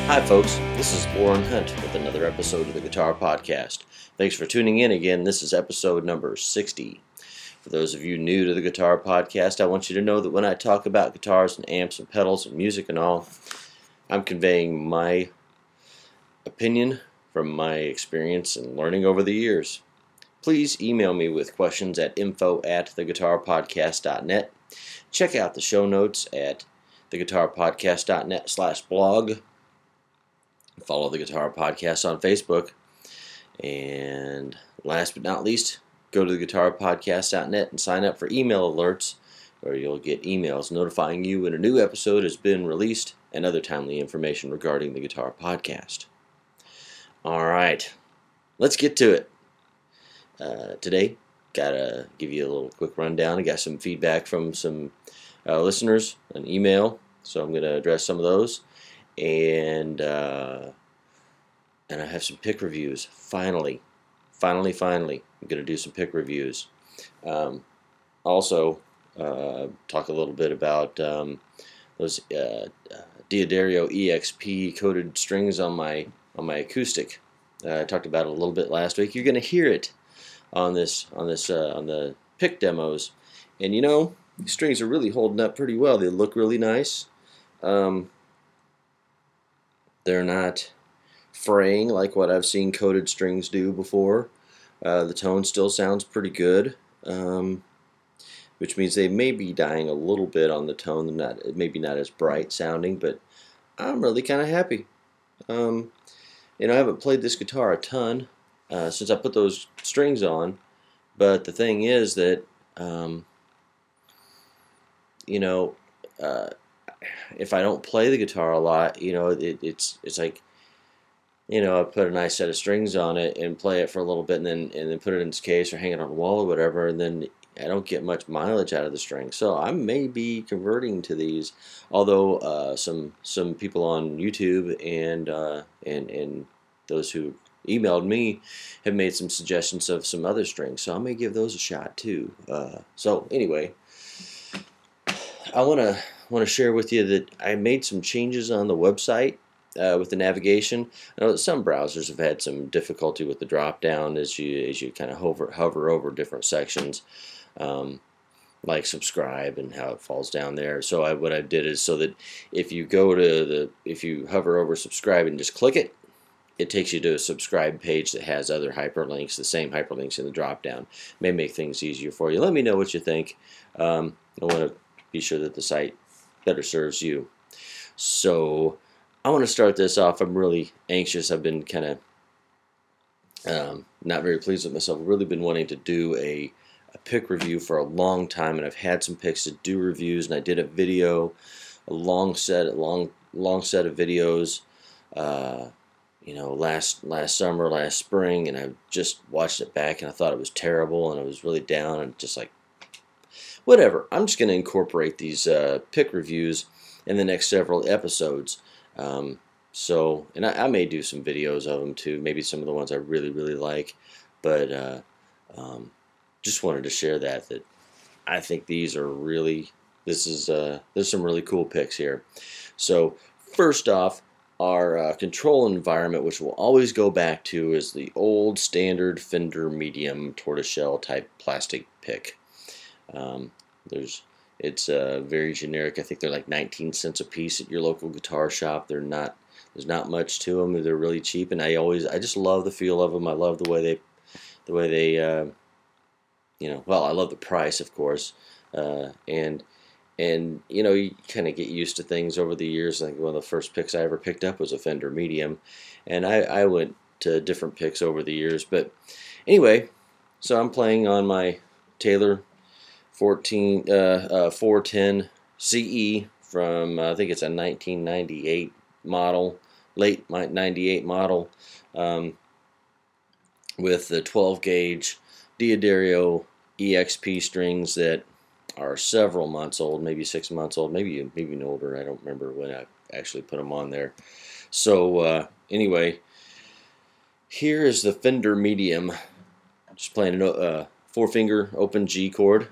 Hi folks, this is Warren Hunt with another episode of the Guitar Podcast. Thanks for tuning in again. This is episode number 60. For those of you new to the Guitar Podcast, I want you to know that when I talk about guitars and amps and pedals and music and all, I'm conveying my opinion from my experience and learning over the years. Please email me with questions at info@theguitarpodcast.net. Check out the show notes at theguitarpodcast.net/blog. Follow the Guitar Podcast on Facebook. And last but not least, go to theguitarpodcast.net and sign up for email alerts, where you'll get emails notifying you when a new episode has been released and other timely information regarding the Guitar Podcast. Alright, let's get to it. Today, gotta give you a little quick rundown. I got some feedback from some listeners, an email, so I'm going to address some of those. And I have some pick reviews. Finally, I'm going to do some pick reviews. Also, talk a little bit about those D'Addario EXP coated strings on my acoustic. I talked about it a little bit last week. You're going to hear it on the pick demos, and you know, these strings are really holding up pretty well. They look really nice. They're not fraying like what I've seen coated strings do before. The tone still sounds pretty good, which means they may be dying a little bit on the tone. Maybe not as bright sounding, but I'm really kind of happy. I haven't played this guitar a ton since I put those strings on, but the thing is that if I don't play the guitar a lot, it's like, I put a nice set of strings on it and play it for a little bit, and then put it in its case or hang it on the wall or whatever, and then I don't get much mileage out of the string. So I may be converting to these, although some people on YouTube and those who emailed me have made some suggestions of some other strings, so I may give those a shot too. So anyway, I want to share with you that I made some changes on the website with the navigation. I know that some browsers have had some difficulty with the drop down as you kind of hover over different sections, like subscribe and how it falls down there. So what I did is so that if you hover over subscribe and just click it, it takes you to a subscribe page that has other hyperlinks, the same hyperlinks in the drop down. May make things easier for you. Let me know what you think. I want to be sure that the site better serves you. So I want to start this off. I'm really anxious. I've been kind of not very pleased with myself. I've really been wanting to do a pick review for a long time, and I've had some picks to do reviews, and I did a long set of videos last summer, last spring, and I just watched it back and I thought it was terrible and I was really down and just like, whatever. I'm just going to incorporate these pick reviews in the next several episodes. And I may do some videos of them too, maybe some of the ones I really, really like, but just wanted to share that I think these are really, there's some really cool picks here. So first off, our control environment, which we'll always go back to, is the old standard Fender Medium tortoiseshell type plastic pick. It's very generic. I think they're like 19 cents a piece at your local guitar shop. There's not much to them. They're really cheap, and I just love the feel of them. I love the way they well, I love the price, of course, and you kind of get used to things over the years. I think one of the first picks I ever picked up was a Fender Medium, and I went to different picks over the years. But anyway, so I'm playing on my Taylor 410 CE from, I think it's a 1998 model, late 98 model, with the 12 gauge D'Addario EXP strings that are several months old, maybe 6 months old, maybe even older. I don't remember when I actually put them on there. So anyway, here is the Fender Medium. Just playing a 4-finger open G chord.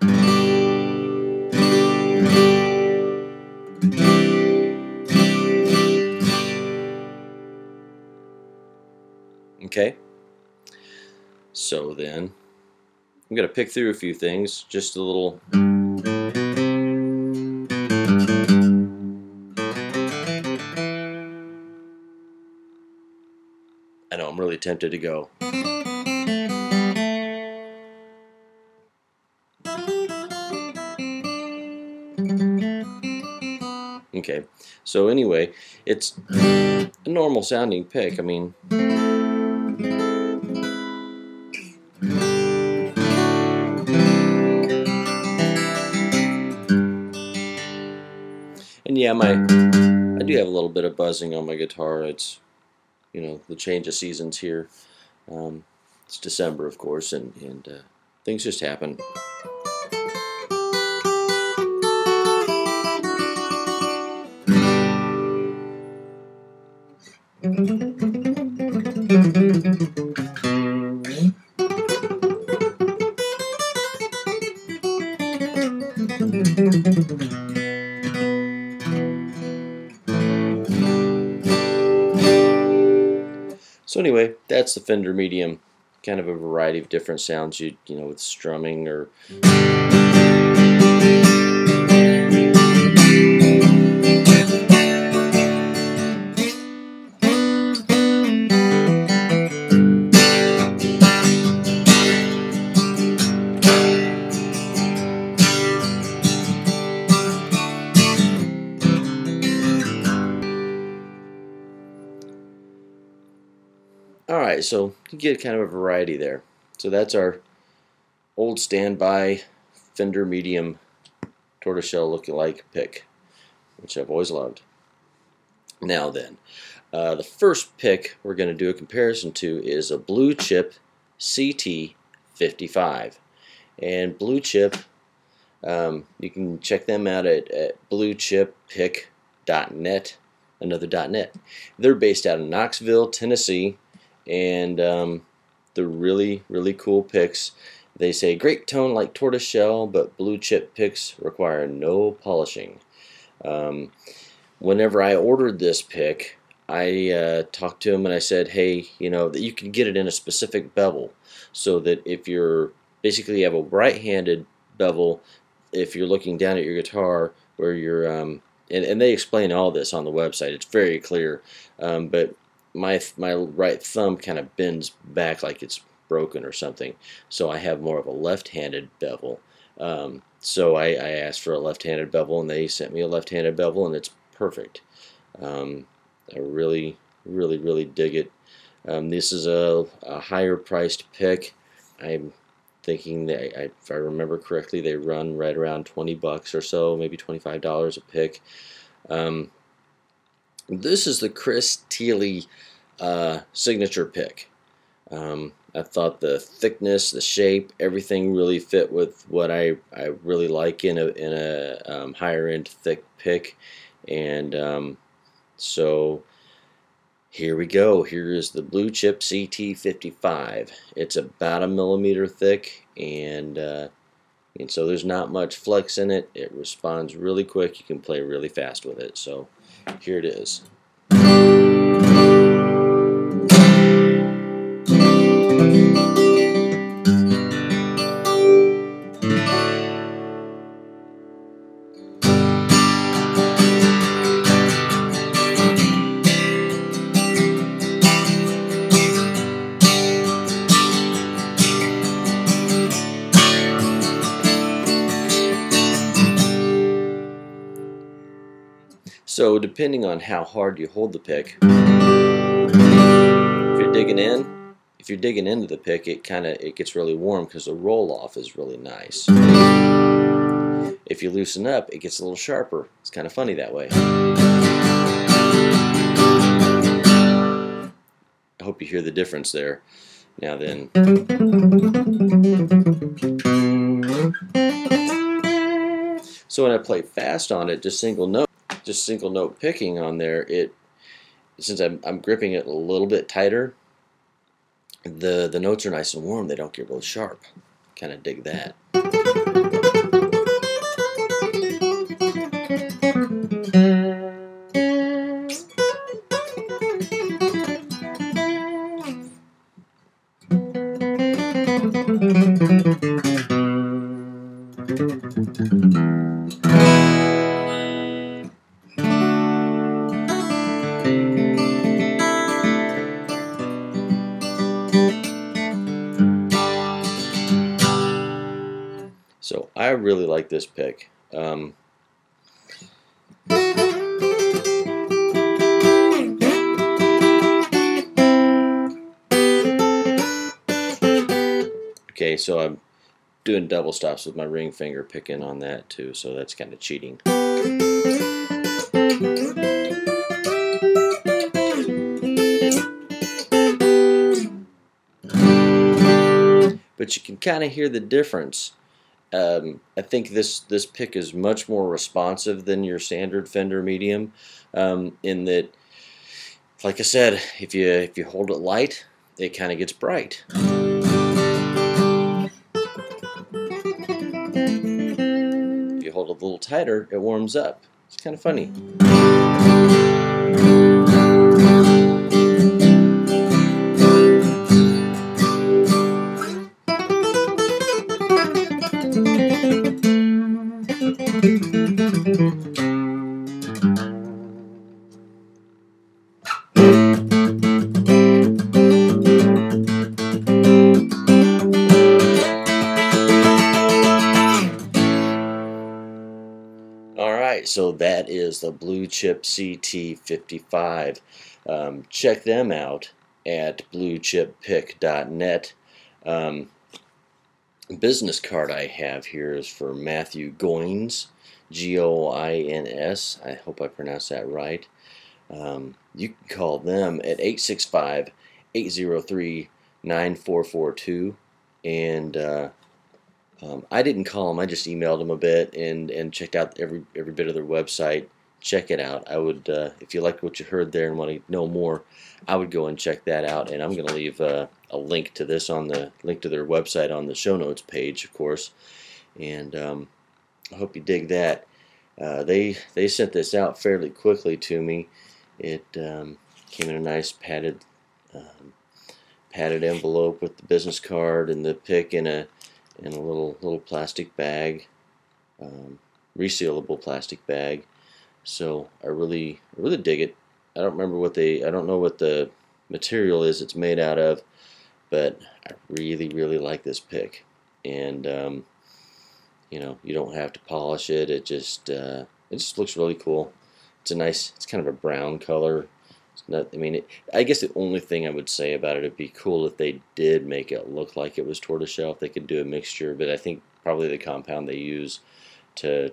So then, I'm going to pick through a few things, just a little. I know, I'm really tempted to go. Okay, so anyway, it's a normal sounding pick. I mean, and yeah, I do have a little bit of buzzing on my guitar. It's, you know, the change of seasons here. It's December, of course, and things just happen. So anyway, that's the Fender Medium. Kind of a variety of different sounds, you know, with strumming or. Alright, so you get kind of a variety there. So that's our old standby Fender Medium tortoiseshell look-alike pick, which I've always loved. Now then, the first pick we're going to do a comparison to is a Blue Chip CT55. And Blue Chip, you can check them out at bluechippick.net, another .net. They're based out of Knoxville, Tennessee, and they're really, really cool picks. They say great tone like tortoiseshell, but Blue Chip picks require no polishing. Whenever I ordered this pick, I talked to him and I said, hey, you know, that you can get it in a specific bevel, so that if you're basically you have a right-handed bevel, if you're looking down at your guitar where you're and they explain all this on the website. It's very clear, but my right thumb kind of bends back like it's broken or something, so I have more of a left-handed bevel. So I asked for a left-handed bevel, and they sent me a left-handed bevel, and it's perfect. I really, really, really dig it. This is a higher-priced pick. I'm thinking that, if I remember correctly, they run right around $20 or so, maybe $25 a pick. This is the Chris Thile signature pick. I thought the thickness, the shape, everything really fit with what I really like in a higher end thick pick, and so here we go. Here is the Blue Chip CT55. It's about 1 millimeter thick, and so there's not much flex in it. It responds really quick. You can play really fast with it. So here it is. So depending on how hard you hold the pick, if you're digging into the pick, it gets really warm because the roll off is really nice. If you loosen up, it gets a little sharper. It's kind of funny that way. I hope you hear the difference there. Now then. So when I play fast on it, just single note picking on there, since I'm gripping it a little bit tighter, the notes are nice and warm. They don't get real sharp. Kind of dig that. So I really like this pick. Okay, so I'm doing double stops with my ring finger picking on that too, so that's kind of cheating. But you can kind of hear the difference. I think this pick is much more responsive than your standard Fender medium, in that, like I said, if you hold it light, it kind of gets bright. If you hold it a little tighter, it warms up. It's kind of funny. Alright, so that is the Blue Chip CT55. Check them out at bluechippick.net. Business card I have here is for Matthew Goins, Goins. I hope I pronounced that right. You can call them at 865-803-9442. And I didn't call them. I just emailed them a bit and checked out every bit of their website. Check it out. I would, if you liked what you heard there and want to know more, I would go and check that out. And I'm going to leave a link to this on the link to their website on the show notes page, of course. And I hope you dig that. They sent this out fairly quickly to me. It came in a nice padded envelope with the business card and the pick in a little plastic bag, resealable plastic bag. So I really dig it. I don't know what the material is it's made out of, but I really like this pick. And you know, you don't have to polish it. It just looks really cool. It's kind of a brown color. It's not, I mean, I guess the only thing I would say about it, it'd be cool if they did make it look like it was tortoiseshell. If they could do a mixture, but I think probably the compound they use to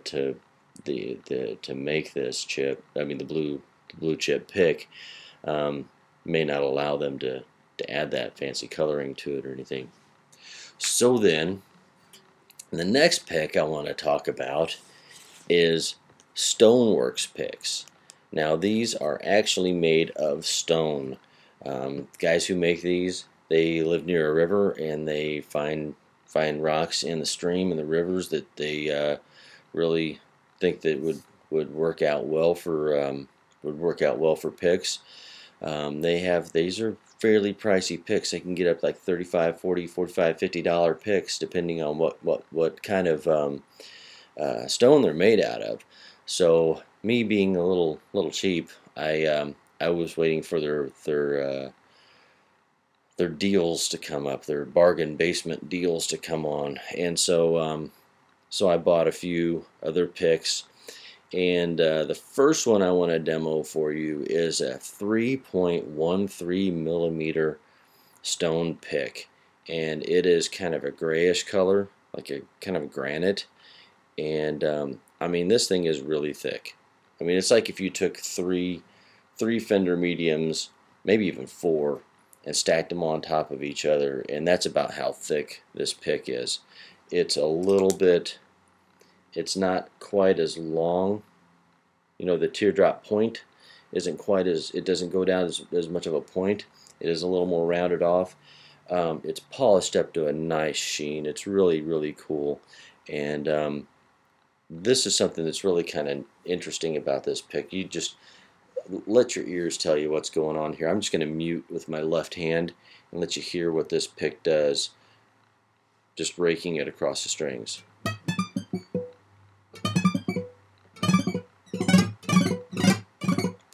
make this chip, I mean the blue chip pick, may not allow them to add that fancy coloring to it or anything. So then, the next pick I want to talk about is Stoneworks picks. Now these are actually made of stone. Guys who make these, they live near a river and they find rocks in the stream and the rivers that they really think that would work out well for picks. These are fairly pricey picks. They can get up like $35, $40, $45, $50 picks depending on what kind of stone they're made out of. So me being a little cheap, I was waiting for their deals to come up, their bargain basement deals to come on, and so I bought a few other picks. And the first one I want to demo for you is a 3.13 millimeter stone pick, and it is kind of a grayish color, like a kind of granite. And I mean, this thing is really thick. I mean, it's like if you took three Fender mediums, maybe even four, and stacked them on top of each other, and that's about how thick this pick is. It's a little bit, it's not quite as long. You know, the teardrop point isn't quite as, it doesn't go down as much of a point. It is a little more rounded off. It's polished up to a nice sheen. It's really cool. And this is something that's really kind of interesting about this pick. You just let your ears tell you what's going on here. I'm just going to mute with my left hand and let you hear what this pick does, just raking it across the strings.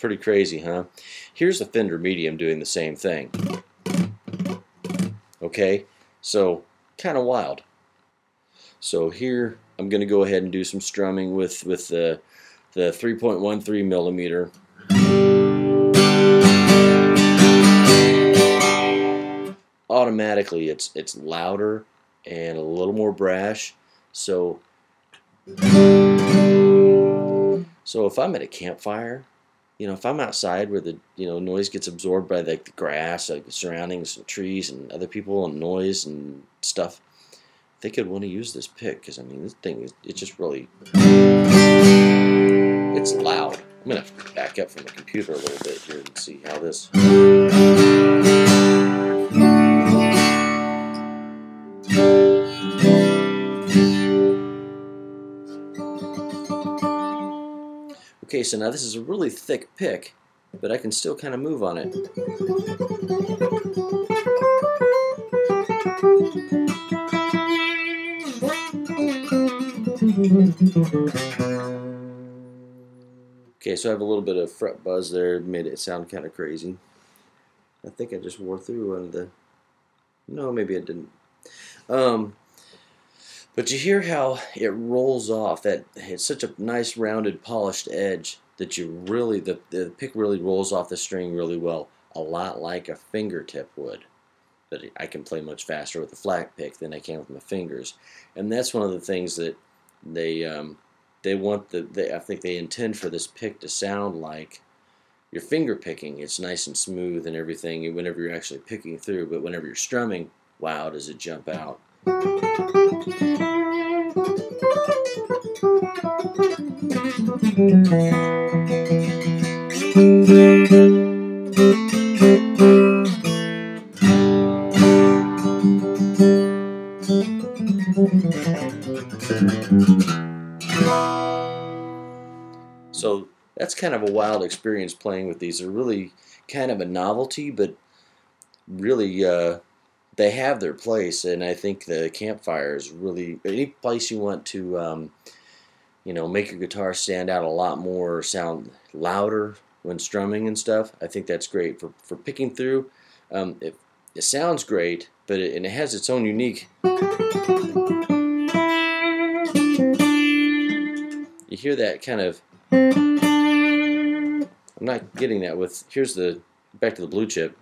Pretty crazy, huh? Here's the Fender Medium doing the same thing. Okay, so kind of wild. So here I'm going to go ahead and do some strumming with the 3.13 millimeter. Automatically it's louder and a little more brash. So if I'm at a campfire, if I'm outside where the noise gets absorbed by the grass, like the surroundings and trees and other people and noise and stuff, they could want to use this pick, because I mean this thing it's just really, it's loud. I'm gonna have to back up from the computer a little bit here and see how this. Okay, so now this is a really thick pick, but I can still kind of move on it. Okay, so I have a little bit of fret buzz there, made it sound kind of crazy. I think I just wore through one of the, no, maybe I didn't. But you hear how it rolls off, that it's such a nice rounded polished edge that you really, the pick really rolls off the string really well, a lot like a fingertip would. But I can play much faster with a flat pick than I can with my fingers. And that's one of the things that they want, I think they intend for this pick to sound like your finger picking. It's nice and smooth and everything whenever you're actually picking through, but whenever you're strumming, wow, does it jump out. So that's kind of a wild experience playing with these. They're really kind of a novelty, but really they have their place, and I think the campfire is really, any place you want to make your guitar stand out a lot more, sound louder when strumming and stuff. I think that's great for picking through. It sounds great, but it has its own unique. You hear that kind of. I'm not getting that with. Here's the back to the blue chip.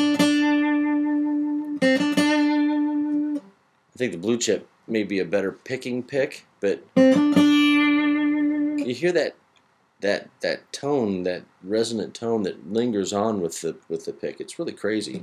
I think the blue chip may be a better picking pick, but you hear that tone, that resonant tone that lingers on with the pick. It's really crazy.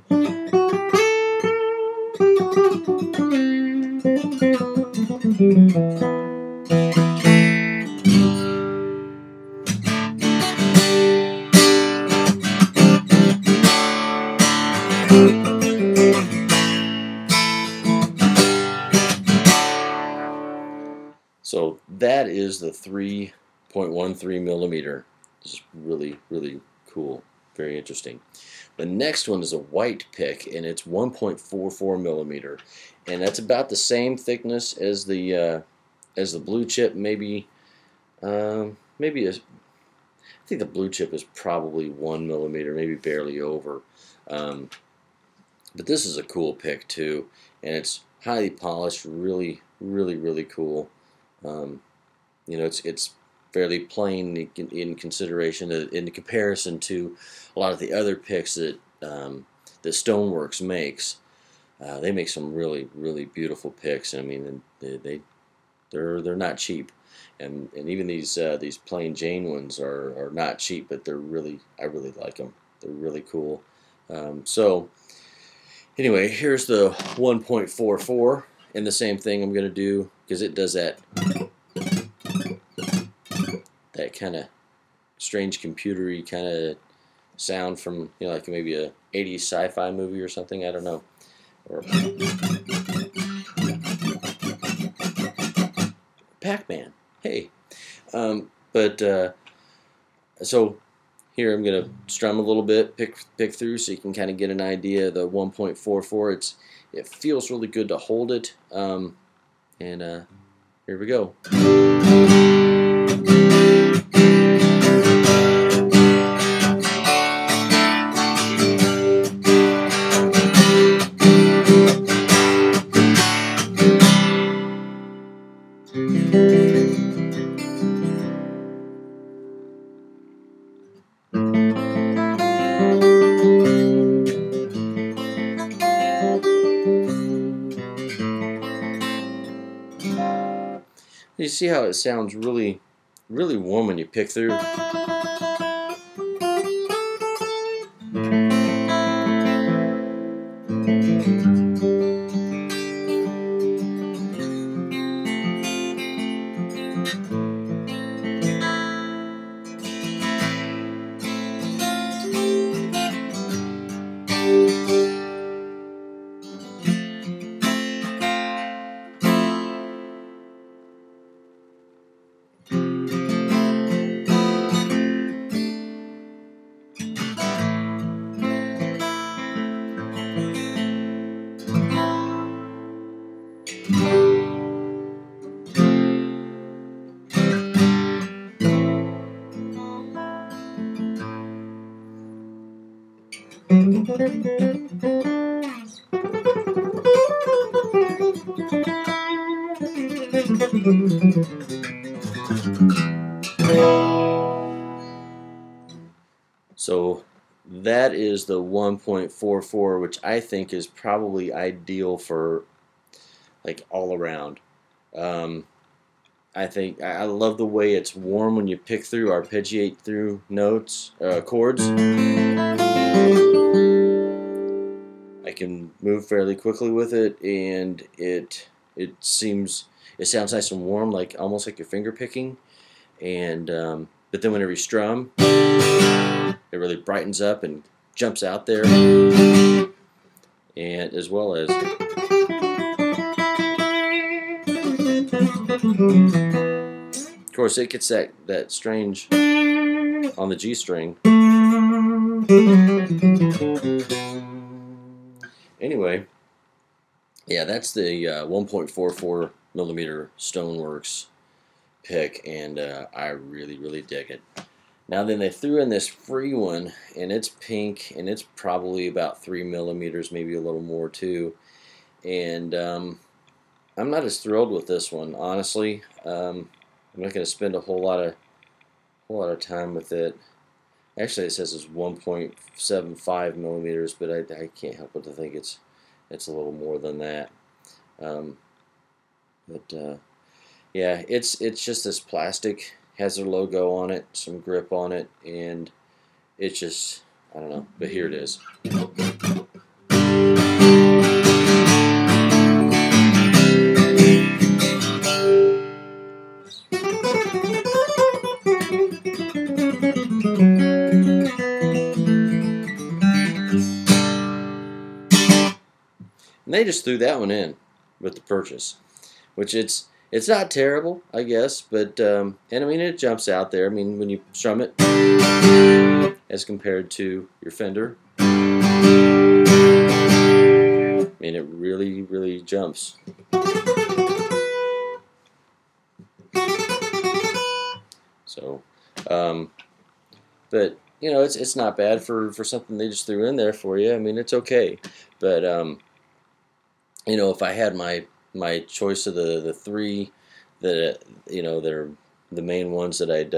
So that is the 3.13 millimeter. This is really, really cool. Very interesting. The next one is a white pick, and it's 1.44 millimeter, and that's about the same thickness as the blue chip. Maybe I think the blue chip is probably 1 millimeter, maybe barely over. But this is a cool pick too, and it's highly polished, really, really, really cool. It's fairly plain in consideration, in comparison to a lot of the other picks that Stoneworks makes. They make some really, really beautiful picks. I mean, they're not cheap, and even these plain Jane ones are not cheap, but I really like them. They're really cool. So anyway, here's the 1.44, and the same thing I'm going to do, because it does that kind of strange computery kind of sound from like maybe a 80s sci-fi movie or something. I don't know. Or Pac-Man. Hey. So here I'm gonna strum a little bit, pick through, so you can kind of get an idea of the 1.44. It feels really good to hold it. Here we go. see how it sounds really, really warm when you pick through. So that is the 1.44, which I think is probably ideal for like all around. I think I love the way it's warm when you pick through, arpeggiate through notes, chords. I can move fairly quickly with it, and it sounds nice and warm, like almost like you're finger picking. And but then whenever you strum, it really brightens up and jumps out there, and as well as of course it gets that strange on the G string. Anyway, yeah, that's the 1.44 millimeter Stoneworks pick, and I really, really dig it. Now then, they threw in this free one, and it's pink, and it's probably about 3 millimeters, maybe a little more too. And I'm not as thrilled with this one, honestly. I'm not going to spend a whole lot of time with it. Actually, it says it's 1.75 millimeters, but I can't help but to think it's a little more than that. Yeah, it's just this plastic, has their logo on it, some grip on it, and it's just, I don't know, but here it is. And they just threw that one in with the purchase, which it's not terrible, I guess, but and I mean it jumps out there. I mean when you strum it as compared to your Fender, I mean it really, really jumps. So, but you know it's not bad for something they just threw in there for you. I mean it's okay, but you know, if I had my choice of the three that you know that are the main ones that I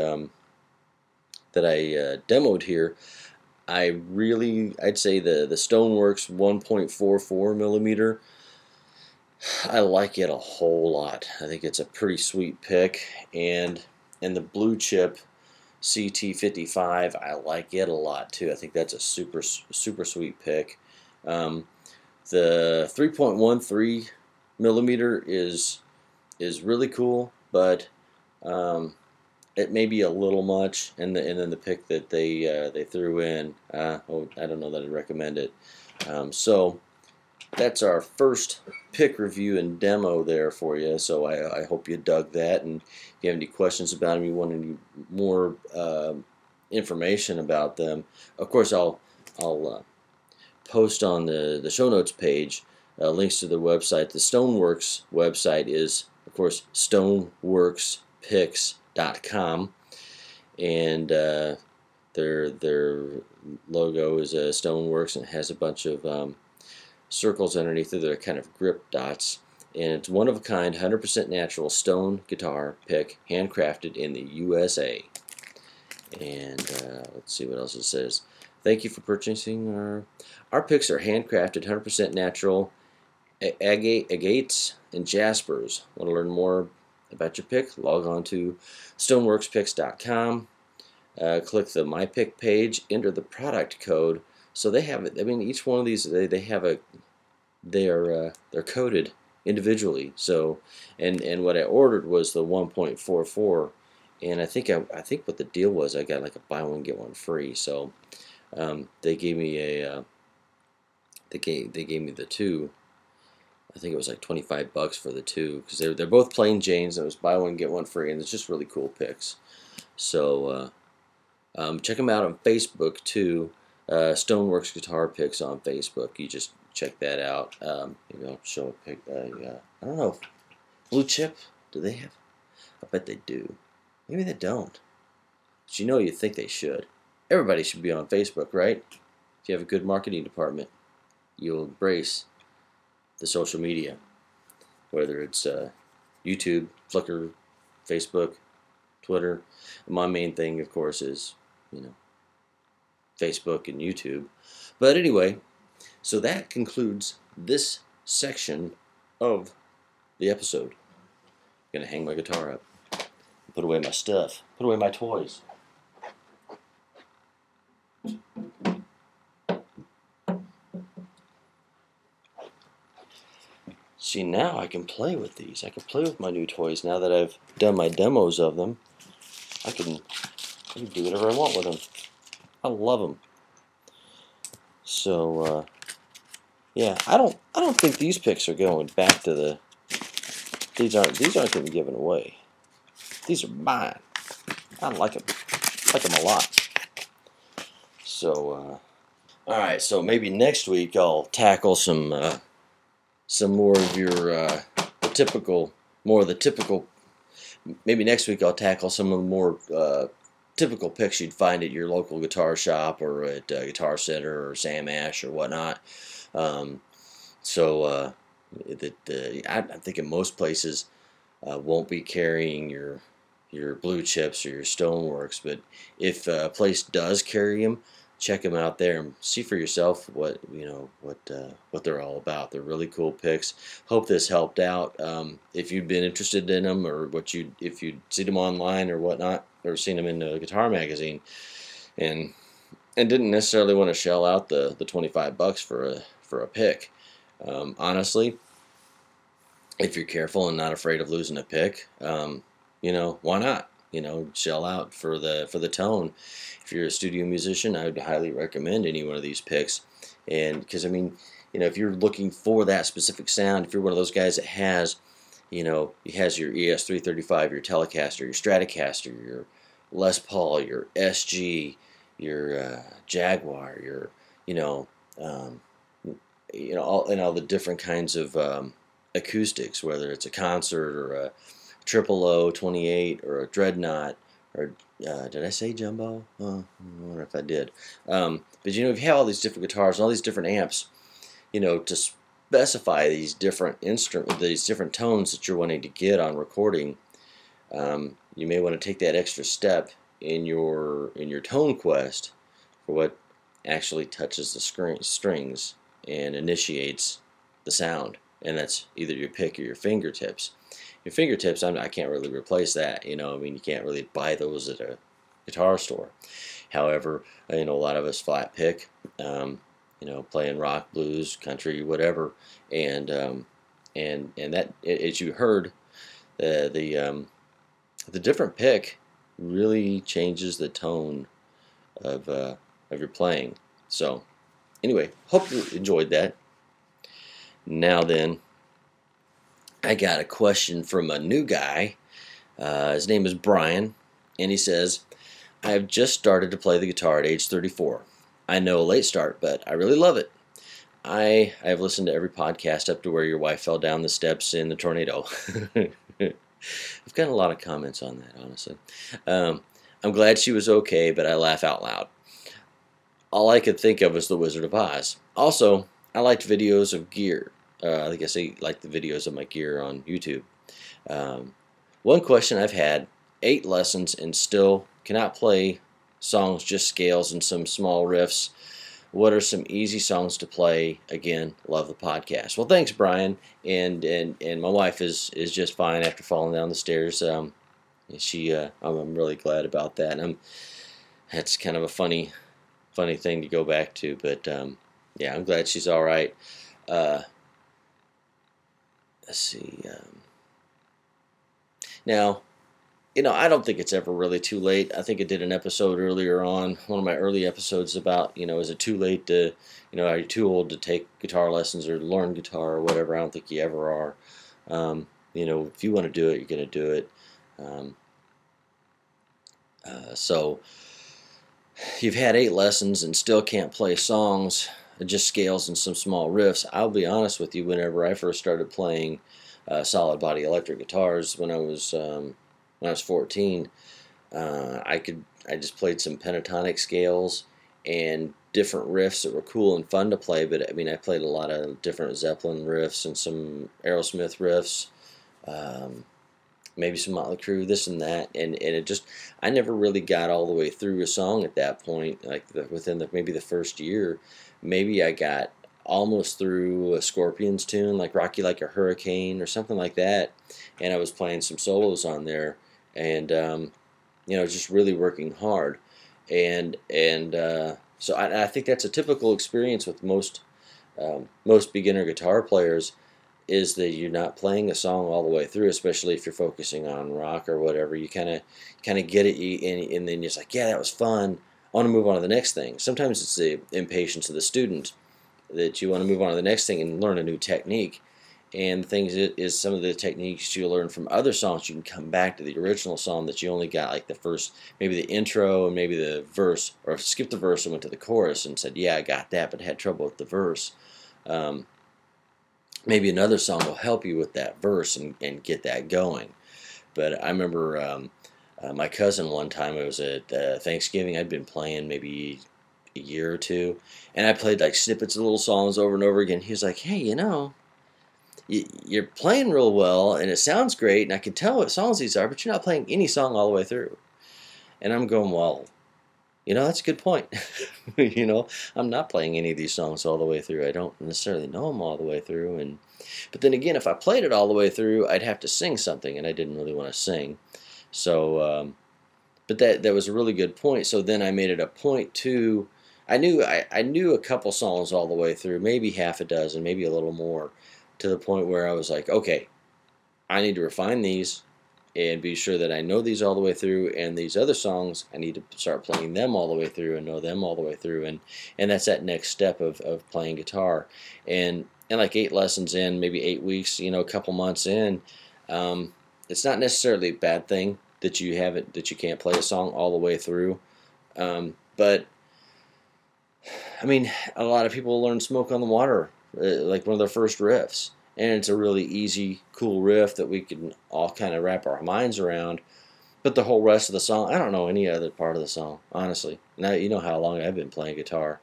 demoed here, I'd say the Stoneworks 1.44 millimeter. I like it a whole lot. I think it's a pretty sweet pick, and the Blue Chip CT55, I like it a lot too. I think that's a super sweet pick. The 3.13 millimeter is really cool, but it may be a little much, and then the pick that they threw in, I don't know that I'd recommend it. So that's our first pick review and demo there for you. So I hope you dug that, and if you have any questions about them, you want any more information about them, of course I'll post on the show notes page links to the website. The Stoneworks website is, of course, stoneworkspicks.com, and their logo is Stoneworks, and it has a bunch of circles underneath it that are kind of grip dots, and it's one of a kind, 100% natural stone guitar pick, handcrafted in the USA. And let's see what else it says. Thank you for purchasing our picks. Are handcrafted, 100% natural agates and jaspers. Want to learn more about your pick, log on to stoneworkspicks.com, click the My Pick page, enter the product code. So they have it. I mean, each one of these they have a they're coded individually. So and what I ordered was the 1.44, and I think what the deal was, I got like a buy one get one free. So they gave me they gave me the two. I think it was like $25 for the two, because they're both plain Janes. It was buy one get one free, and it's just really cool picks. So check them out on Facebook too. Stoneworks Guitar Picks on Facebook. You just check that out. Maybe I'll show a pic. I don't know. Blue Chip? Do they have? I bet they do. Maybe they don't. But you think they should. Everybody should be on Facebook, right? If you have a good marketing department, you'll embrace the social media, whether it's YouTube, Flickr, Facebook, Twitter. My main thing, of course, is Facebook and YouTube. But anyway, so that concludes this section of the episode. I'm gonna hang my guitar up, put away my stuff, put away my toys. See, now I can play with these. I can play with my new toys now that I've done my demos of them. I can do whatever I want with them. I love them. So yeah, I don't think these picks are going back to the. These aren't getting given away. These are mine. I like them. I like them a lot. So all right. So maybe next week I'll tackle some more of your the typical. Maybe next week I'll tackle some of the more typical picks you'd find at your local guitar shop or at Guitar Center or Sam Ash or whatnot. I'm thinking most places won't be carrying your Blue Chips or your Stoneworks, but if a place does carry them, check them out there and see for yourself what they're all about. They're really cool picks. Hope this helped out. If you've been interested in them, or if you'd seen them online or whatnot, or seen them in a guitar magazine, and didn't necessarily want to shell out the $25 for a pick. Honestly, if you're careful and not afraid of losing a pick, why not? Shell out for the tone. If you're a studio musician, I would highly recommend any one of these picks. And because if you're looking for that specific sound, if you're one of those guys that has your ES335, your Telecaster, your Stratocaster, your Les Paul, your SG, your Jaguar, your all the different kinds of acoustics, whether it's a concert or a Triple O 28 or a Dreadnought, or did I say Jumbo? I wonder if I did. But if you have all these different guitars and all these different amps, to specify these different tones that you're wanting to get on recording, you may want to take that extra step in your tone quest for what actually touches the strings and initiates the sound, and that's either your pick or your fingertips. Your fingertips, I can't really replace that. You can't really buy those at a guitar store. However, a lot of us flat pick, playing rock, blues, country, whatever, and that, as you heard, the different pick really changes the tone of your playing. So, anyway, hope you enjoyed that. Now then, I got a question from a new guy. His name is Brian, and he says, I have just started to play the guitar at age 34. I know a late start, but I really love it. I have listened to every podcast up to where your wife fell down the steps in the tornado. I've gotten a lot of comments on that, honestly. I'm glad she was okay, but I laugh out loud. All I could think of was The Wizard of Oz. Also, I liked videos of gear. I guess I like the videos of my gear on YouTube. One question I've had, 8 lessons and still cannot play songs, just scales and some small riffs. what are some easy songs to play? Again, love the podcast. Well, thanks, Brian. And my wife is just fine after falling down the stairs. I'm really glad about that. And that's kind of a funny thing to go back to, but yeah, I'm glad she's all right. Let's see. Now, I don't think it's ever really too late. I think I did an episode earlier on, one of my early episodes about, is it too late to, are you too old to take guitar lessons or learn guitar or whatever? I don't think you ever are. If you want to do it, you're going to do it. So you've had 8 lessons and still can't play songs, just scales and some small riffs. I'll be honest with you, whenever I first started playing solid body electric guitars when I was 14, I just played some pentatonic scales and different riffs that were cool and fun to play. But I played a lot of different Zeppelin riffs and some Aerosmith riffs, maybe some Motley Crue, this and that, and it just, I never really got all the way through a song at that point. Like within maybe the first year, maybe I got almost through a Scorpions tune, like Rock You Like a Hurricane or something like that, and I was playing some solos on there, and just really working hard, and so I think that's a typical experience with most beginner guitar players, is that you're not playing a song all the way through, especially if you're focusing on rock or whatever. You kind of get it, and then you're just like, yeah, that was fun, I want to move on to the next thing. Sometimes it's the impatience of the student that you want to move on to the next thing and learn a new technique. And the thing is some of the techniques you learn from other songs, you can come back to the original song that you only got like the first, maybe the intro and maybe the verse, or skipped the verse and went to the chorus and said, yeah, I got that, but had trouble with the verse. Maybe another song will help you with that verse and get that going. But I remember my cousin one time, it was at Thanksgiving, I'd been playing maybe a year or two, and I played like snippets of little songs over and over again. He was like, hey, you're playing real well, and it sounds great, and I can tell what songs these are, but you're not playing any song all the way through. And I'm going, well, that's a good point. I'm not playing any of these songs all the way through. I don't necessarily know them all the way through. But then again, if I played it all the way through, I'd have to sing something, and I didn't really want to sing. So, but that was a really good point. So then I made it a point to, I knew a couple songs all the way through, maybe half a dozen, maybe a little more, to the point where I was like, okay, I need to refine these and be sure that I know these all the way through, and these other songs, I need to start playing them all the way through and know them all the way through, and that's that next step of playing guitar. And like 8 lessons in, maybe 8 weeks, a couple months in, it's not necessarily a bad thing that you can't play a song all the way through, but a lot of people learn Smoke on the Water like one of their first riffs, and it's a really easy, cool riff that we can all kind of wrap our minds around. But the whole rest of the song, I don't know any other part of the song, honestly. Now, you know how long I've been playing guitar,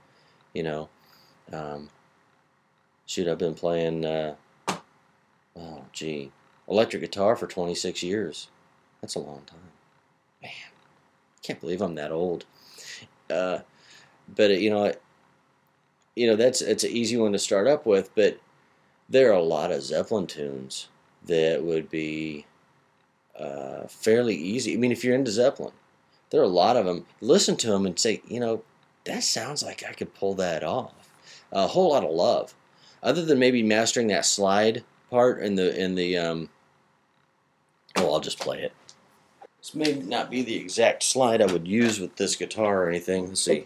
I've been playing, electric guitar for 26 years. That's a long time. Man, can't believe I'm that old. But, it's an easy one to start up with, but there are a lot of Zeppelin tunes that would be fairly easy. If you're into Zeppelin, there are a lot of them. Listen to them and say, that sounds like I could pull that off. A Whole Lot of Love. Other than maybe mastering that slide part in the I'll just play it. This may not be the exact slide I would use with this guitar or anything. Let's see.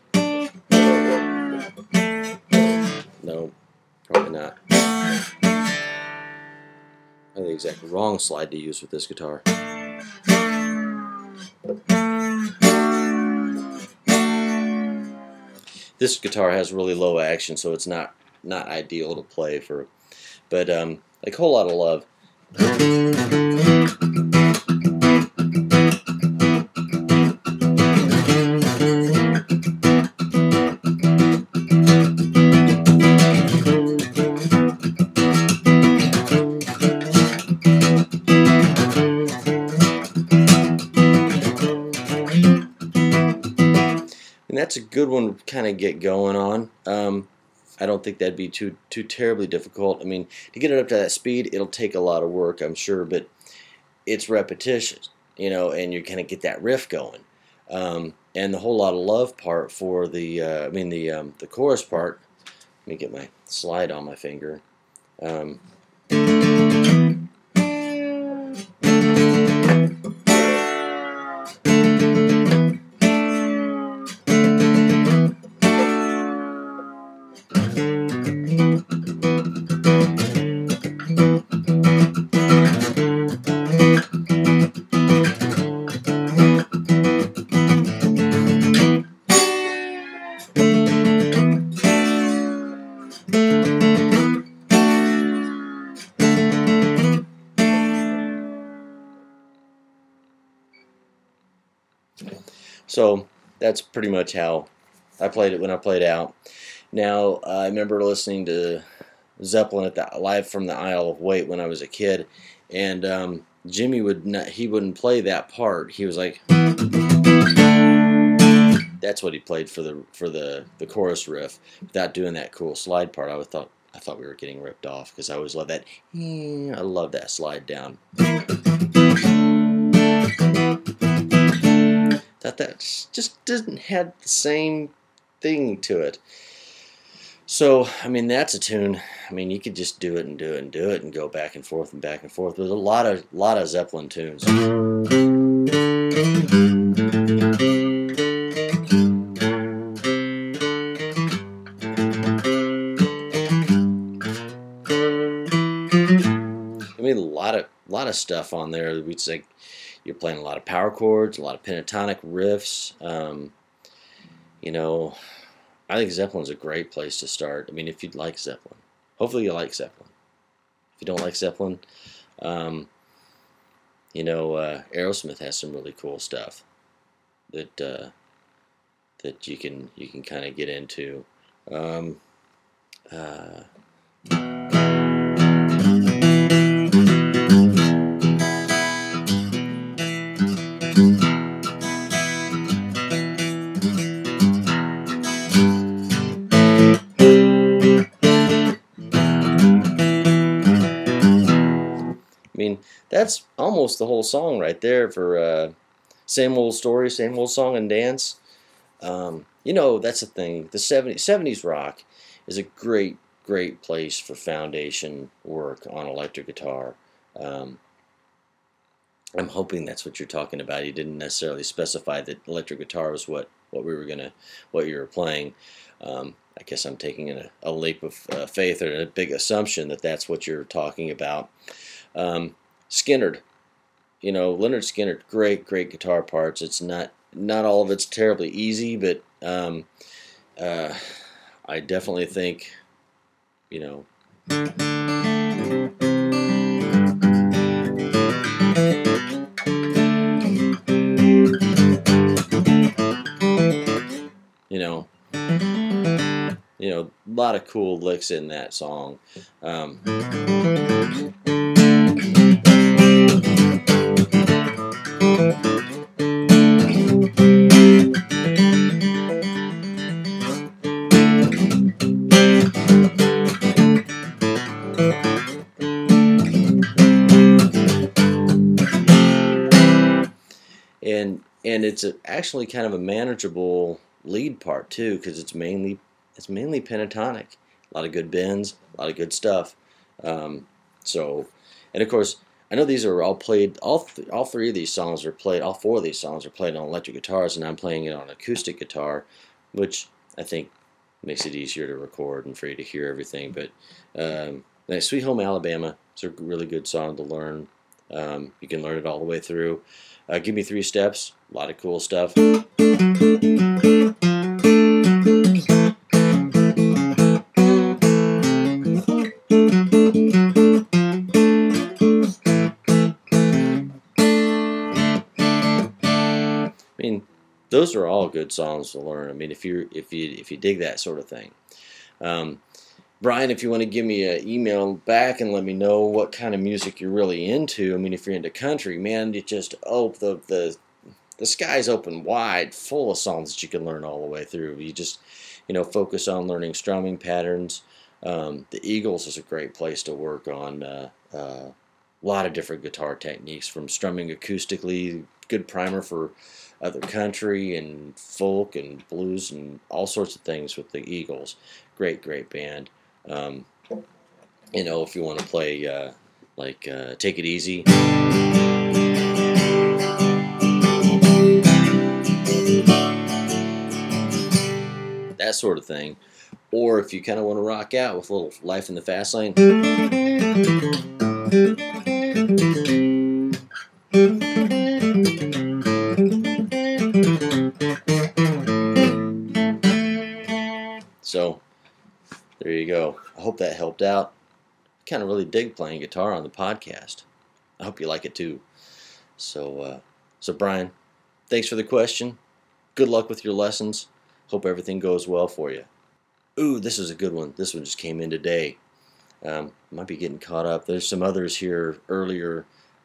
No, probably not. The exact wrong slide to use with this guitar. This guitar has really low action, so it's not ideal to play for. But like Whole Lot of Love. that's a good one to kind of get going on. I don't think that'd be too terribly difficult. I mean, to get it up to that speed, it'll take a lot of work, I'm sure, but it's repetition, and you kind of get that riff going. And the whole lot of love part for the chorus part. Let me get my slide on my finger. So that's pretty much how I played it when I played out. Now, I remember listening to Zeppelin live from the Isle of Wight when I was a kid, and Jimmy wouldn't play that part. He was like, that's what he played for the chorus riff, without doing that cool slide part. I thought we were getting ripped off, because I always love that. I love that slide down. That just doesn't have the same thing to it. So, I mean, that's a tune. I mean, you could just do it and do it and do it and go back and forth and back and forth. There's a lot of Zeppelin tunes. I mean, a lot of stuff on there. It's like you're playing a lot of power chords, a lot of pentatonic riffs. I think Zeppelin's a great place to start. I mean, if you'd like Zeppelin, hopefully you like Zeppelin. If you don't like Zeppelin, Aerosmith has some really cool stuff that you can kind of get into. I mean, that's almost the whole song right there for Same Old Story, Same Old Song and Dance. That's the thing. The 70s rock is a great place for foundation work on electric guitar. I'm hoping that's what you're talking about. You didn't necessarily specify that electric guitar was what you were playing. I guess I'm taking a leap of faith, or a big assumption that that's what you're talking about. Skynyrd, Lynyrd Skynyrd, great guitar parts. It's not all of it's terribly easy, but I definitely think, a lot of cool licks in that song. And it's actually kind of a manageable lead part too, because it's mainly pentatonic. A lot of good bends, a lot of good stuff. And of course, I know these are all played. All three of these songs are played. All four of these songs are played on electric guitars, and I'm playing it on acoustic guitar, which I think makes it easier to record and for you to hear everything. But Sweet Home Alabama is a really good song to learn. You can learn it all the way through. Give Me 3 Steps, a lot of cool stuff. I mean, those are all good songs to learn. I mean, if you dig that sort of thing. Brian, if you want to give me an email back and let me know what kind of music you're really into. I mean, if you're into country, man, you just the the sky's open wide, full of songs that you can learn all the way through. You just, focus on learning strumming patterns. The Eagles is a great place to work on a lot of different guitar techniques, from strumming acoustically, good primer for other country and folk and blues and all sorts of things with the Eagles. Great, great band. If you want to play Take It Easy. That sort of thing. Or if you kind of want to rock out with a little Life in the Fast Lane. So, there you go. I hope that helped out. I kind of really dig playing guitar on the podcast. I hope you like it too. So Brian, thanks for the question. Good luck with your lessons. Hope everything goes well for you. Ooh, this is a good one. This one just came in today. Might be getting caught up. There's some others here earlier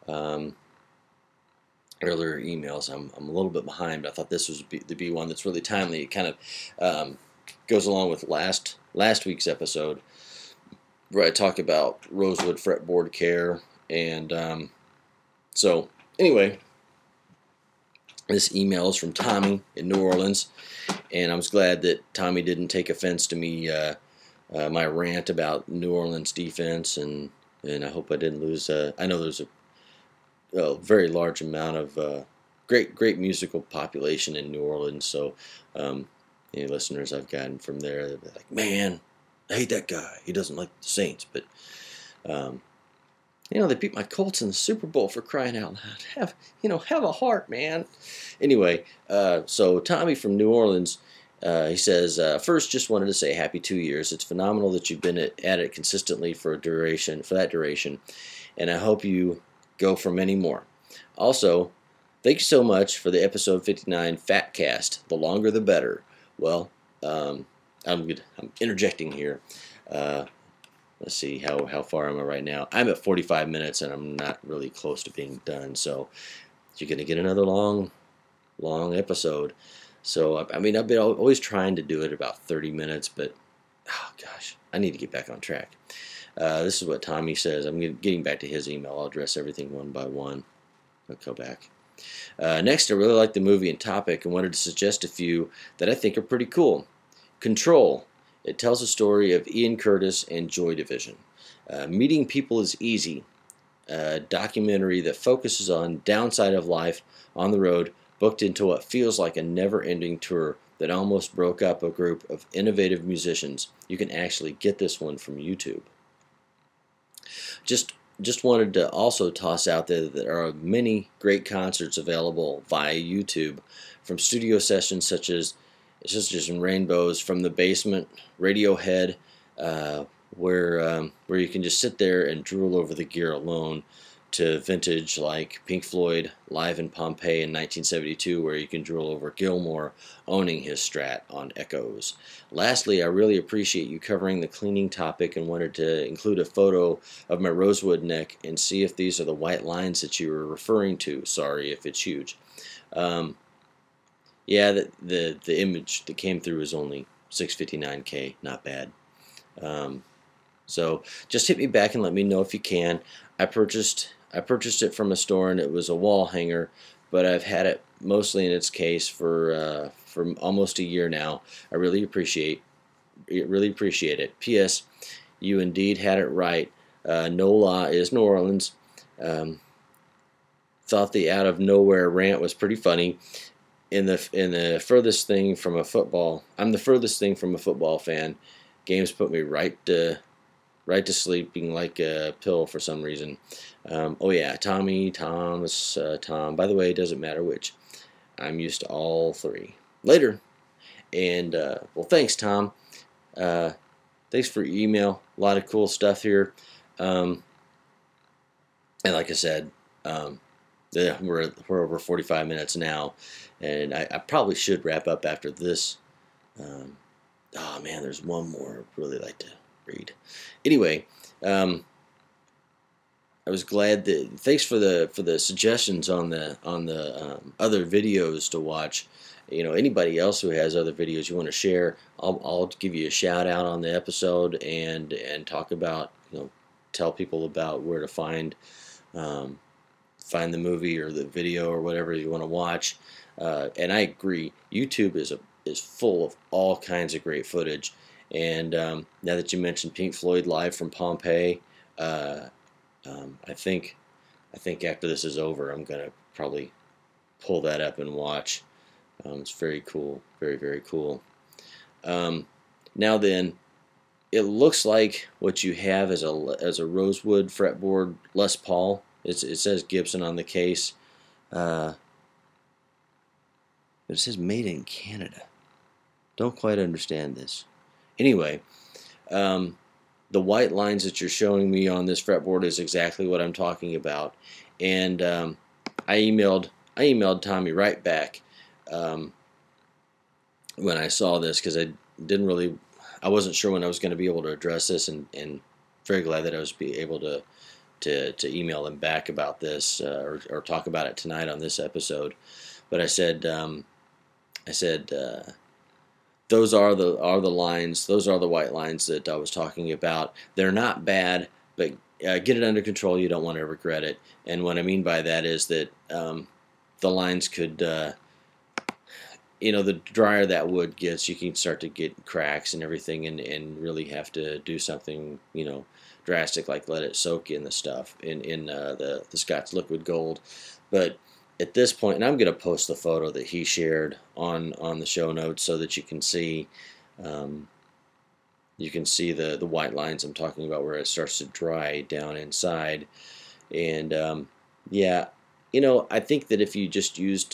emails. I'm a little bit behind, but I thought this was to be one that's really timely. It kind of goes along with last week's episode, where I talk about Rosewood fretboard care. And so anyway, this email is from Tommy in New Orleans, and I was glad that Tommy didn't take offense to me, my rant about New Orleans defense, and I hope I didn't lose. I know there's a very large amount of great musical population in New Orleans, so any listeners I've gotten from there, they're like, man, I hate that guy. He doesn't like the Saints, but they beat my Colts in the Super Bowl, for crying out loud. Have a heart, man. Anyway, so Tommy from New Orleans, he says, first, just wanted to say happy 2 years. It's phenomenal that you've been at it consistently for that duration, and I hope you go for many more. Also, thank you so much for the episode 59 Fat Cast. The longer the better. Well, I'm interjecting here. Let's see, how far am I right now? I'm at 45 minutes, and I'm not really close to being done. So you're going to get another long episode. So, I've been always trying to do it about 30 minutes, but, oh gosh, I need to get back on track. This is what Tommy says. I'm getting back to his email. I'll address everything one by one. I'll go back. Next, I really like the movie and topic and wanted to suggest a few that I think are pretty cool. Control. It tells a story of Ian Curtis and Joy Division. Meeting People is Easy, a documentary that focuses on downside of life on the road, booked into what feels like a never-ending tour that almost broke up a group of innovative musicians. You can actually get this one from YouTube. Just wanted to also toss out that there are many great concerts available via YouTube, from studio sessions such as Sisters in Rainbows, From the Basement, Radiohead, where you can just sit there and drool over the gear alone, to vintage like Pink Floyd live in Pompeii in 1972, where you can drool over Gilmour owning his Strat on Echoes. Lastly, I really appreciate you covering the cleaning topic and wanted to include a photo of my rosewood neck and see if these are the white lines that you were referring to. Sorry if it's huge. Yeah, the image that came through is only 659K, not bad. So just hit me back and let me know if you can. I purchased it from a store, and it was a wall hanger, but I've had it mostly in its case for almost a year now. I really appreciate it. P.S. You indeed had it right. NOLA is New Orleans. Thought the out of nowhere rant was pretty funny. In the furthest thing from a football, I'm the furthest thing from a football fan. Games put me right to sleeping like a pill for some reason. Oh yeah, Tommy, Thomas, Tom. By the way, it doesn't matter which. I'm used to all three. Later. And well, thanks, Tom. Thanks for your email. A lot of cool stuff here. And like I said, yeah, we're over 45 minutes now, and I probably should wrap up after this. Oh man, there's one more I'd really like to read. Anyway, I was glad that. Thanks for the suggestions on the other videos to watch. Anybody else who has other videos you want to share, I'll give you a shout out on the episode and talk about, tell people about where to find the movie or the video or whatever you want to watch. And I agree, YouTube is full of all kinds of great footage. And now that you mentioned Pink Floyd live from Pompeii, I think after this is over, I'm gonna probably pull that up and watch. It's very cool, very, very cool. Now then, it looks like what you have is a rosewood fretboard Les Paul. It says Gibson on the case, but it says made in Canada. Don't quite understand this. Anyway, the white lines that you're showing me on this fretboard is exactly what I'm talking about, and I emailed Tommy right back when I saw this, because I wasn't sure when I was going to be able to address this, and very glad that I was able to email him back about this or talk about it tonight on this episode. But I said those are the lines, those are the white lines that I was talking about. They're not bad, but get it under control. You don't want to regret it. And what I mean by that is that the lines could, the drier that wood gets, you can start to get cracks and everything, and really have to do something, drastic, like let it soak in the stuff in the Scott's Liquid Gold. But at this point, and I'm going to post the photo that he shared on the show notes so that you can see the white lines I'm talking about, where it starts to dry down inside. And I think that if you just used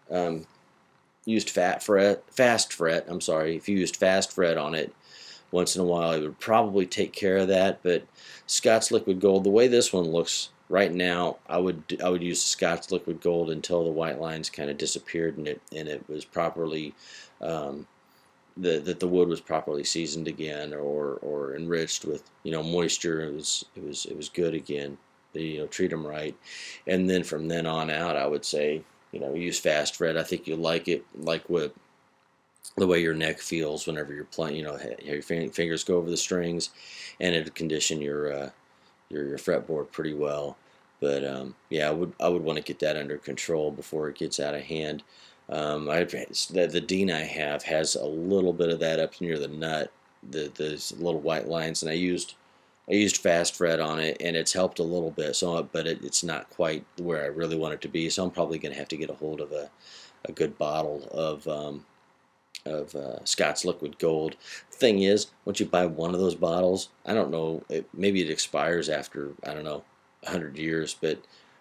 fast fret, if you used fast fret on it once in a while, it would probably take care of that. But Scott's Liquid Gold, the way this one looks right now, I would use Scott's Liquid Gold until the white lines kind of disappeared and it was properly that the wood was properly seasoned again or enriched with moisture. It was good again. Treat them right, and then from then on out, I would say use fast fret. I think you'll like it, like what the way your neck feels whenever you're playing. Your fingers go over the strings, and it'll condition your fretboard pretty well. But I would want to get that under control before it gets out of hand. The Dean I have has a little bit of that up near the nut, the little white lines, and I used fast fret on it, and it's helped a little bit. But it's not quite where I really want it to be. So I'm probably going to have to get a hold of a good bottle of Scott's Liquid Gold. Thing is, once you buy one of those bottles, I don't know, maybe it expires after 100 years. But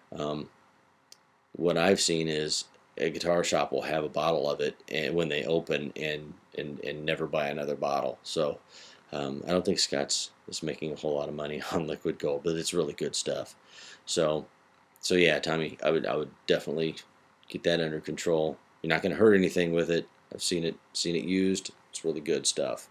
what I've seen is a guitar shop will have a bottle of it, and when they open and never buy another bottle. So I don't think Scott's is making a whole lot of money on Liquid Gold, but it's really good stuff. So yeah, Tommy, I would definitely get that under control. You're not going to hurt anything with it. I've seen it used. It's really good stuff.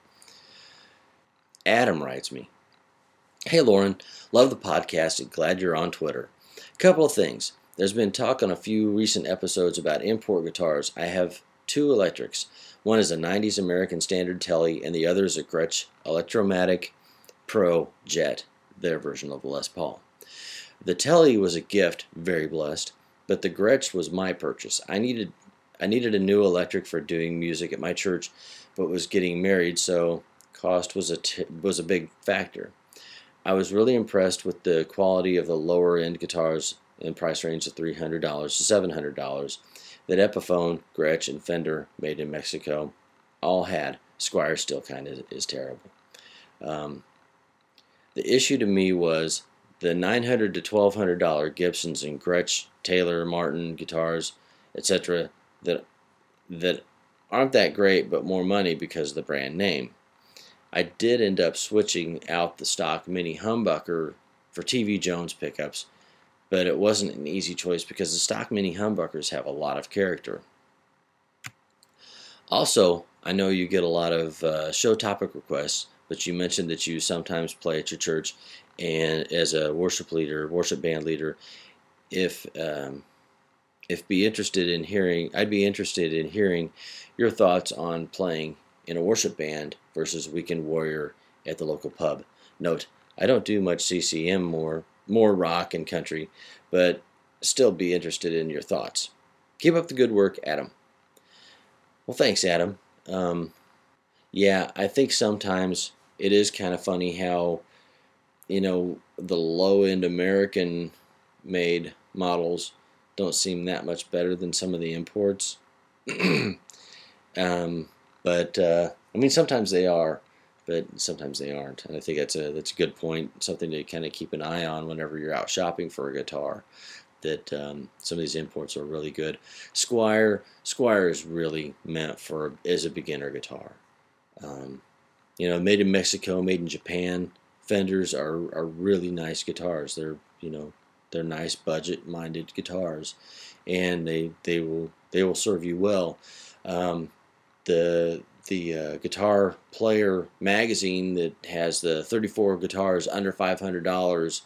Adam writes me, "Hey Lauren, love the podcast and glad you're on Twitter. Couple of things. There's been talk on a few recent episodes about import guitars. I have two electrics. One is a 90s American Standard Tele, and the other is a Gretsch Electromatic Pro Jet, their version of the Les Paul. The Tele was a gift, very blessed, but the Gretsch was my purchase. I needed a new electric for doing music at my church, but was getting married, so cost was a big factor. I was really impressed with the quality of the lower end guitars in price range of $300 to $700 that Epiphone, Gretsch, and Fender, made in Mexico, all had. Squier still kind of is terrible. The issue to me was the $900 to $1,200 Gibsons and Gretsch, Taylor, Martin guitars, etc. that aren't that great, but more money because of the brand name. I did end up switching out the stock Mini Humbucker for TV Jones pickups, but it wasn't an easy choice because the stock Mini Humbuckers have a lot of character. Also, I know you get a lot of show topic requests, but you mentioned that you sometimes play at your church, And as a worship leader, worship band leader, if be interested in hearing, I'd be interested in hearing your thoughts on playing in a worship band versus weekend warrior at the local pub. Note, I don't do much CCM, more rock and country, but still be interested in your thoughts. Keep up the good work, Adam. Well, thanks, Adam. Yeah, I think sometimes it is kind of funny how, the low end American made models don't seem that much better than some of the imports. But I mean, sometimes they are, but sometimes they aren't. And I think that's a good point, something to kind of keep an eye on whenever you're out shopping for a guitar. That some of these imports are really good. Squire is really meant for as a beginner guitar. Made in Mexico, made in Japan. Fenders are really nice guitars. They're nice budget-minded guitars, and they will serve you well. The Guitar Player magazine that has the 34 guitars under $500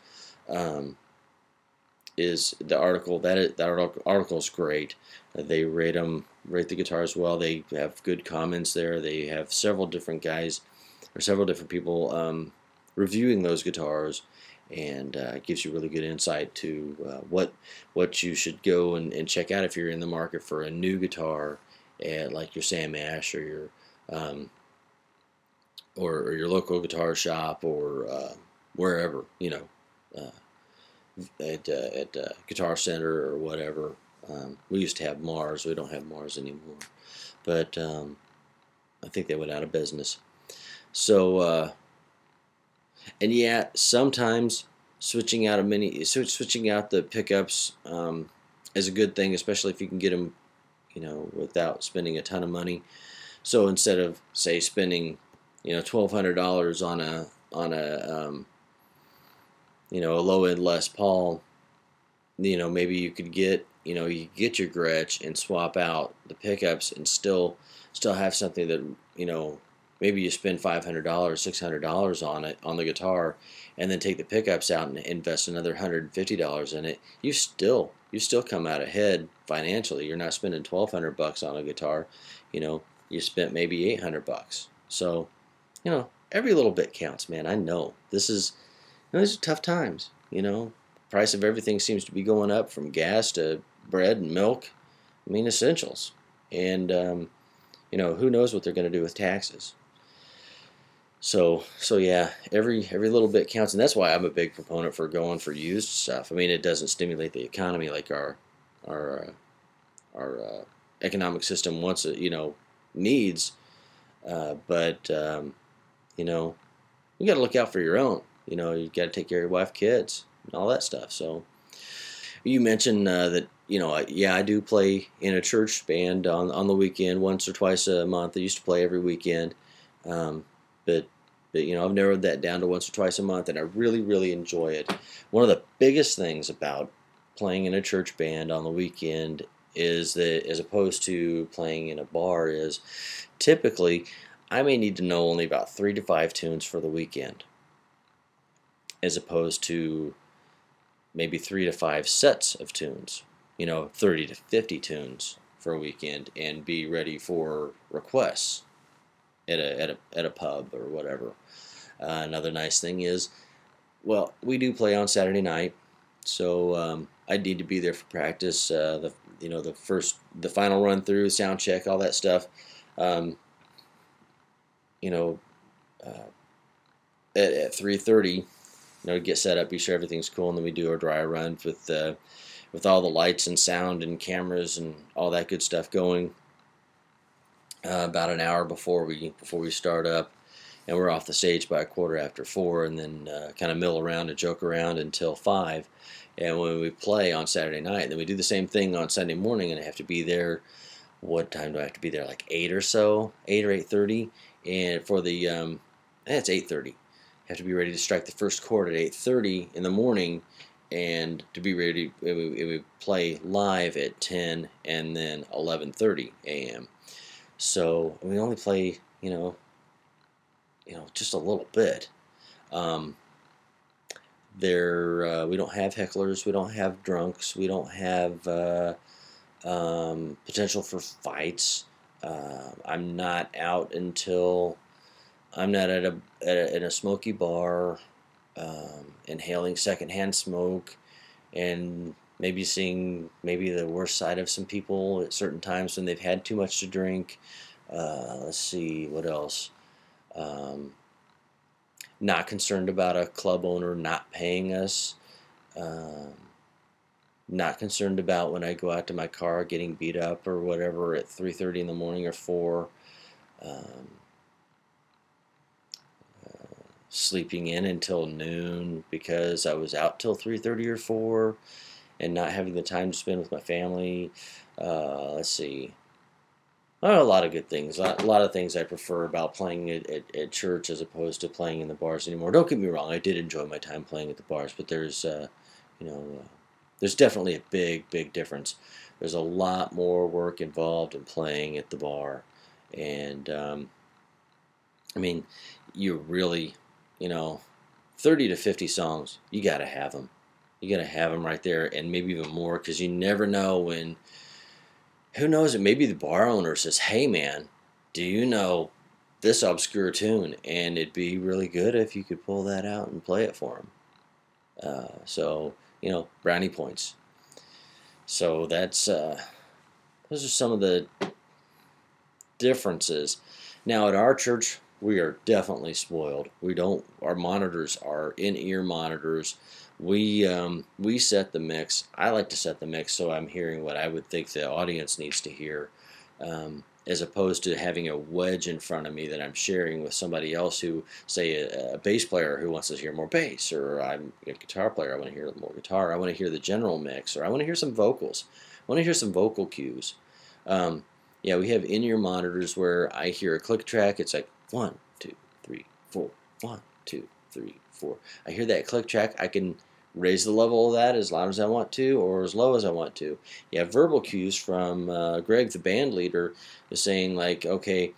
is the article. That article is great. They rate the guitars well. They have good comments there. They have several different guys or several different people reviewing those guitars, and gives you really good insight to what you should go and check out if you're in the market for a new guitar at like your Sam Ash or your local guitar shop or wherever, at Guitar Center or whatever. We used to have Mars. We don't have Mars anymore, but I think they went out of business. So and yeah, sometimes switching out the pickups is a good thing, especially if you can get them, without spending a ton of money. So instead of say spending, $1,200 on a low end Les Paul, maybe you could get you get your Gretsch and swap out the pickups and still have something that maybe you spend $500, $600 on it on the guitar, and then take the pickups out and invest another $150 in it. You still come out ahead financially. You're not spending $1,200 on a guitar. You spent maybe $800. So, every little bit counts, man. I know these are tough times. Price of everything seems to be going up, from gas to bread and milk. I mean, essentials. And who knows what they're going to do with taxes. So yeah, every little bit counts, and that's why I'm a big proponent for going for used stuff. I mean, it doesn't stimulate the economy like our economic system wants it, needs. But you got to look out for your own. You got to take care of your wife, kids, and all that stuff. So you mentioned that I do play in a church band on the weekend once or twice a month. I used to play every weekend, but I've narrowed that down to once or twice a month, and I really, really enjoy it. One of the biggest things about playing in a church band on the weekend is that, as opposed to playing in a bar, is typically I may need to know only about 3 to 5 tunes for the weekend, as opposed to maybe 3 to 5 sets of tunes, 30 to 50 tunes for a weekend, and be ready for requests at a pub or whatever. Another nice thing is, well, we do play on Saturday night, so I need to be there for practice. The final run through, sound check, all that stuff. At 3:30, get set up, be sure everything's cool, and then we do our dry run with all the lights and sound and cameras and all that good stuff going. About an hour before we start up, and we're off the stage by 4:15, and then kind of mill around and joke around until 5. And when we play on Saturday night, then we do the same thing on Sunday morning, and I have to be there. What time do I have to be there? Like 8 or so, 8 or 8:30, and for the it's 8:30. I have to be ready to strike the first chord at 8:30 in the morning, and to be ready. We play live at 10 and then 11:30 a.m. So we only play, just a little bit. we don't have hecklers, we don't have drunks, we don't have potential for fights. I'm not out until I'm not in a smoky bar, inhaling secondhand smoke, and maybe seeing maybe the worst side of some people at certain times when they've had too much to drink. Let's see what else. Um, Not concerned about a club owner not paying us. Um, Not concerned about when I go out to my car getting beat up or whatever at 3:30 in the morning or 4. Um, Sleeping in until noon because I was out till 3:30 or 4 and not having the time to spend with my family. Let's see. A lot of good things. A lot of things I prefer about playing at church as opposed to playing in the bars anymore. Don't get me wrong. I did enjoy my time playing at the bars, but you know, there's definitely a big difference. There's a lot more work involved in playing at the bar, and I mean, you really, you know, 30 to 50 songs. You got to have them. You got to have them right there, and maybe even more, because you never know when. Who knows? It maybe the bar owner says, "Hey, man, do you know this obscure tune?" And it'd be really good if you could pull that out and play it for him. So brownie points. So those are some of the differences. Now at our church, we are definitely spoiled. We don't. Our monitors are in-ear monitors. We set the mix. I like to set the mix so I'm hearing what I would think the audience needs to hear, as opposed to having a wedge in front of me that I'm sharing with somebody else who, say, a bass player who wants to hear more bass, or I'm a guitar player, I want to hear more guitar. I want to hear the general mix, or I want to hear some vocals. I want to hear some vocal cues. Um, yeah, we have in-ear monitors where I hear a click track. It's like 1, 2, 3, 4, 1, 2, 3, 4. I hear that click track. I can raise the level of that as loud as I want to or as low as I want to. You have verbal cues from Greg, the band leader, is saying like, okay,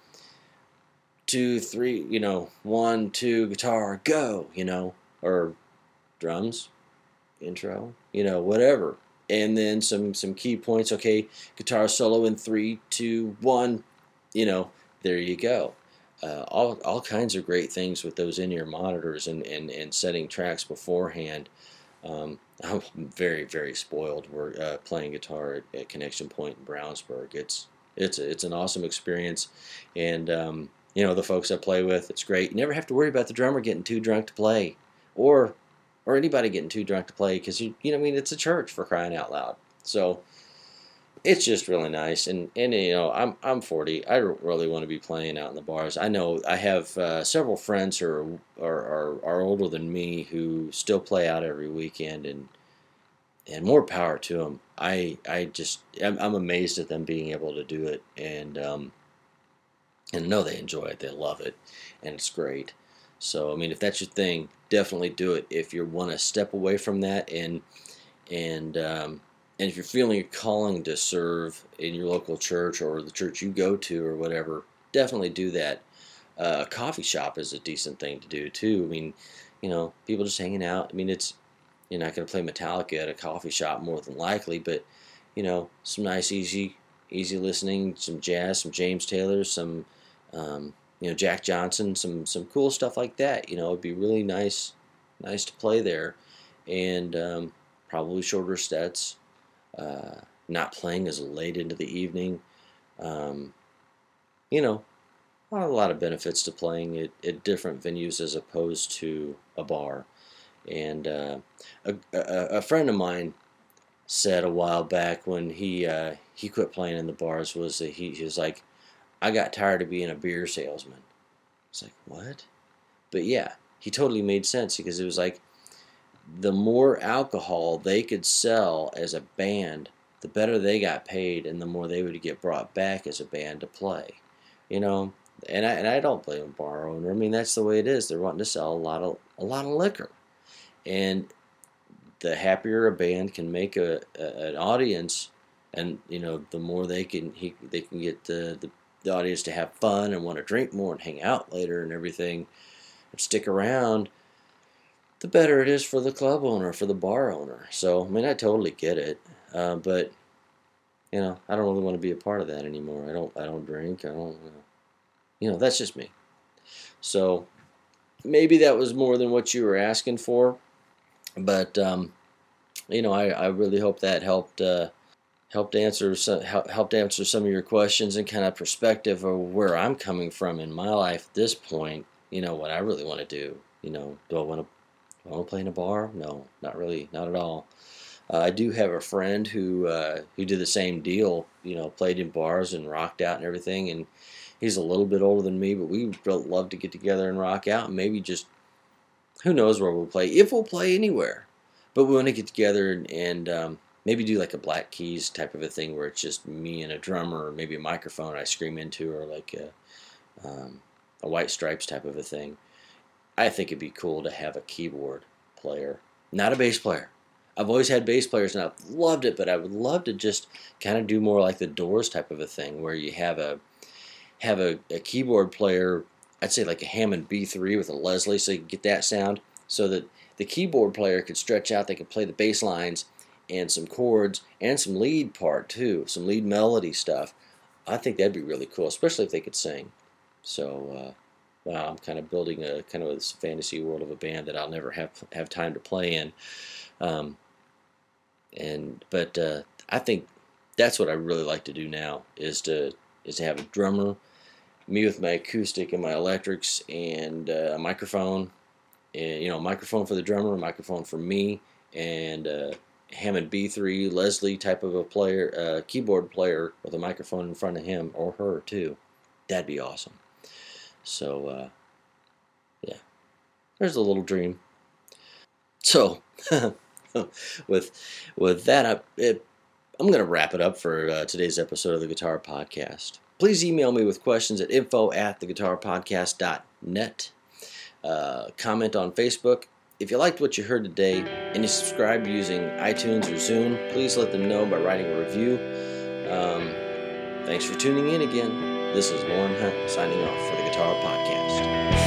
2, 3, 1, 2, guitar, go, or drums, intro, whatever. And then some key points. Okay, guitar solo in 3, 2, 1. There you go. All kinds of great things with those in-ear monitors and setting tracks beforehand. I'm very very spoiled. We're playing guitar at Connection Point in Brownsburg. It's an awesome experience, and the folks I play with, it's great. You never have to worry about the drummer getting too drunk to play, or anybody getting too drunk to play, because it's a church, for crying out loud. So it's just really nice, and I'm 40. I don't really want to be playing out in the bars. I know I have several friends who are older than me who still play out every weekend, and more power to them. I'm amazed at them being able to do it, and I know they enjoy it. They love it, and it's great. So if that's your thing, definitely do it. If you want to step away from that and if you're feeling a calling to serve in your local church or the church you go to or whatever, definitely do that. A coffee shop is a decent thing to do too. People just hanging out. You're not going to play Metallica at a coffee shop more than likely, but some nice, easy listening, some jazz, some James Taylor, some Jack Johnson, some cool stuff like that. It'd be really nice to play there, and probably shorter sets. Not playing as late into the evening. Um, a lot of benefits to playing at different venues as opposed to a bar. And a friend of mine said a while back when he quit playing in the bars was that he was like, I got tired of being a beer salesman. It's like, what? But yeah, he totally made sense, because it was like, the more alcohol they could sell as a band, the better they got paid, and the more they would get brought back as a band to play. And I don't blame a bar owner. That's the way it is. They're wanting to sell a lot of liquor, and the happier a band can make an audience, and the more they can get the audience to have fun and want to drink more and hang out later and everything, and stick around. the better it is for the club owner, for the bar owner. So, I mean, I totally get it, but I don't really want to be a part of that anymore. I don't drink. I don't, that's just me. So, maybe that was more than what you were asking for, but I really hope that helped answer some of your questions and kind of perspective of where I'm coming from in my life at this point. What I really want to do. Do I want to play in a bar? No, not really, not at all. I do have a friend who did the same deal. Played in bars and rocked out and everything. And he's a little bit older than me, but we would love to get together and rock out. And maybe just who knows where we'll play, if we'll play anywhere. But we want to get together and maybe do like a Black Keys type of a thing where it's just me and a drummer, or maybe a microphone I scream into, or like a White Stripes type of a thing. I think it'd be cool to have a keyboard player, not a bass player. I've always had bass players and I've loved it, but I would love to just kind of do more like the Doors type of a thing where you have a keyboard player, I'd say like a Hammond B3 with a Leslie, so you can get that sound, so that the keyboard player could stretch out, they could play the bass lines and some chords and some lead part too, some lead melody stuff. I think that'd be really cool, especially if they could sing. So, wow, I'm kind of building a kind of this fantasy world of a band that I'll never have time to play in. But I think that's what I really like to do now is to have a drummer, me with my acoustic and my electrics, and a microphone, and a microphone for the drummer, a microphone for me, and Hammond B3 Leslie type of a player, keyboard player with a microphone in front of him or her too. That'd be awesome. So yeah, there's a little dream. So with that, I'm going to wrap it up for today's episode of the Guitar Podcast. Please email me with questions at info@theguitarpodcast.net. Comment on Facebook. If you liked what you heard today and you subscribe using iTunes or Zune, please let them know by writing a review. Thanks for tuning in again. This is Lauren Hunt signing off for the Guitar Podcast.